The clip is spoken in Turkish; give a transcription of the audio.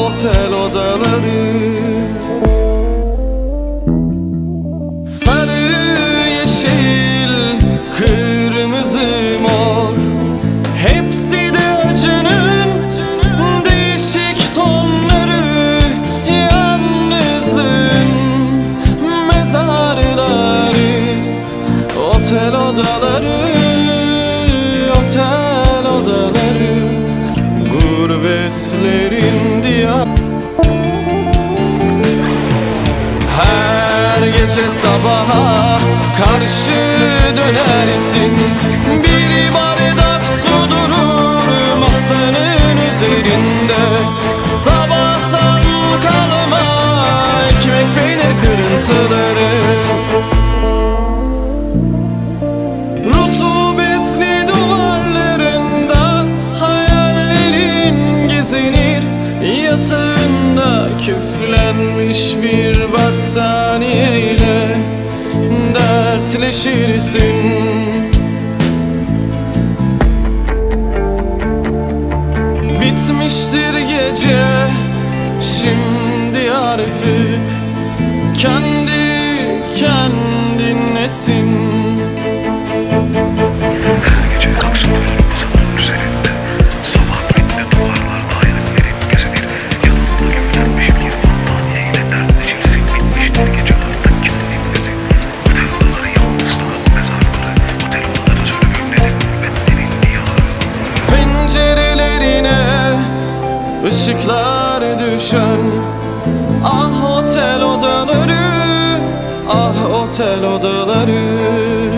otel odaları. Sarı, yeşil, kırmızı, mor, hepsi de acının değişik tonları. Yalnızlığın mezarları, otel odaları, otel odaları, gurbetlerin diyar. Her gece sabaha karşı dönersin, bir bardak su durur masanın üzerinde. Sabahtan kalma ekmek peynir kırıntıları, rutubetli duvarlarında hayallerin gezinir. Yatağında küflenmiş bir battaniyeyle dertleşirsin. Bitmiştir gece, şimdi artık kendi kendinlesin. Pencerelerine ışıklar düşen, ah otel odaları, ah otel odaları.